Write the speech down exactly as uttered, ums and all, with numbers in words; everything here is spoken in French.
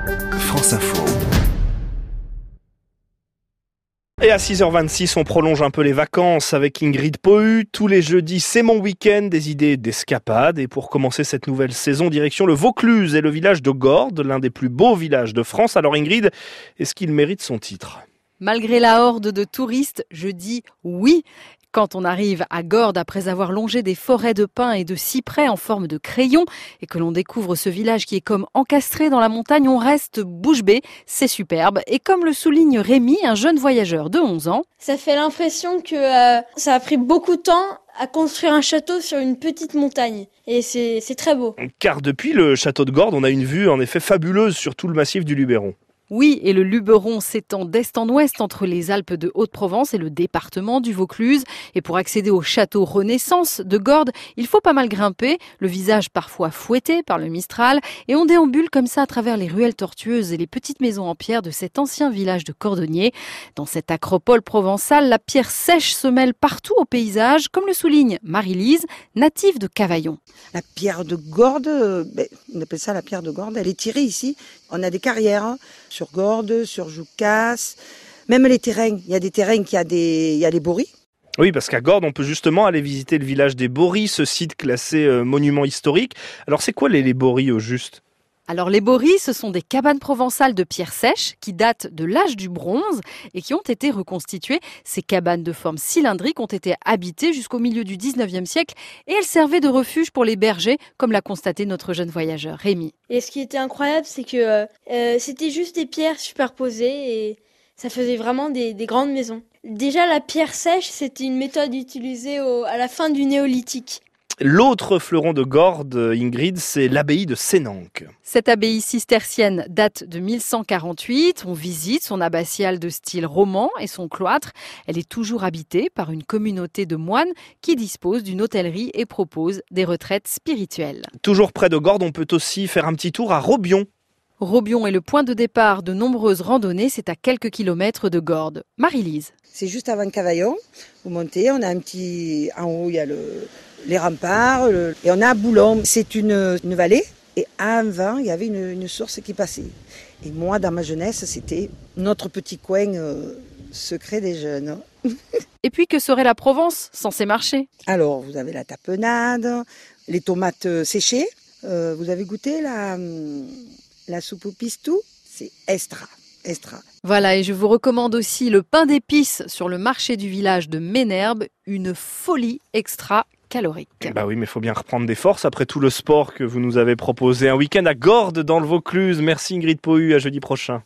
France Info. Et à six heures vingt-six, on prolonge un peu les vacances avec Ingrid Pohu. Tous les jeudis, c'est mon week-end, des idées d'escapade. Et pour commencer cette nouvelle saison, direction le Vaucluse et le village de Gordes, l'un des plus beaux villages de France. Alors Ingrid, est-ce qu'il mérite son titre ? Malgré la horde de touristes, je dis oui. Quand on arrive à Gordes après avoir longé des forêts de pins et de cyprès en forme de crayon et que l'on découvre ce village qui est comme encastré dans la montagne, on reste bouche bée. C'est superbe. Et comme le souligne Rémi, un jeune voyageur de onze ans, ça fait l'impression que euh, ça a pris beaucoup de temps à construire un château sur une petite montagne. Et c'est, c'est très beau. Car depuis le château de Gordes, on a une vue en effet fabuleuse sur tout le massif du Luberon. Oui, et le Luberon s'étend d'est en ouest entre les Alpes de Haute-Provence et le département du Vaucluse. Et pour accéder au château Renaissance de Gordes, il faut pas mal grimper, le visage parfois fouetté par le Mistral. Et on déambule comme ça à travers les ruelles tortueuses et les petites maisons en pierre de cet ancien village de cordonniers. Dans cette acropole provençale, la pierre sèche se mêle partout au paysage, comme le souligne Marie-Lise, native de Cavaillon. La pierre de Gordes, ben, on appelle ça la pierre de Gordes, elle est tirée ici. On a des carrières hein, sur Gordes, sur Joucas, même les terrains. Il y a des terrains qui a des, il y a les boris. Oui, parce qu'à Gordes, on peut justement aller visiter le village des Boris, ce site classé euh, monument historique. Alors c'est quoi les, les Boris au juste ? Alors les Boris, ce sont des cabanes provençales de pierre sèche qui datent de l'âge du bronze et qui ont été reconstituées. Ces cabanes de forme cylindrique ont été habitées jusqu'au milieu du dix-neuvième siècle et elles servaient de refuge pour les bergers, comme l'a constaté notre jeune voyageur Rémi. Et ce qui était incroyable, c'est que euh, c'était juste des pierres superposées et ça faisait vraiment des, des grandes maisons. Déjà, la pierre sèche, c'était une méthode utilisée au, à la fin du néolithique. L'autre fleuron de Gordes, Ingrid, c'est l'abbaye de Sénanque. Cette abbaye cistercienne date de mille cent quarante-huit. On visite son abbatiale de style roman et son cloître. Elle est toujours habitée par une communauté de moines qui dispose d'une hôtellerie et propose des retraites spirituelles. Toujours près de Gordes, on peut aussi faire un petit tour à Robion. Robion est le point de départ de nombreuses randonnées. C'est à quelques kilomètres de Gordes. Marie-Lise. C'est juste avant Cavaillon. Vous montez, on a un petit... En haut, il y a le... les remparts, le... et on a Boulon. C'est une, une vallée, et avant, il y avait une, une source qui passait. Et moi, dans ma jeunesse, c'était notre petit coin euh, secret des jeunes. Et puis, que serait la Provence sans ses marchés ? Alors, vous avez la tapenade, les tomates séchées. Euh, vous avez goûté la, la soupe au pistou ? C'est extra. Extra. Voilà, et je vous recommande aussi le pain d'épices sur le marché du village de Ménherbe, une folie extra calorique. Bah oui, mais il faut bien reprendre des forces après tout le sport que vous nous avez proposé. Un week-end à Gordes dans le Vaucluse. Merci Ingrid Pohu, à jeudi prochain.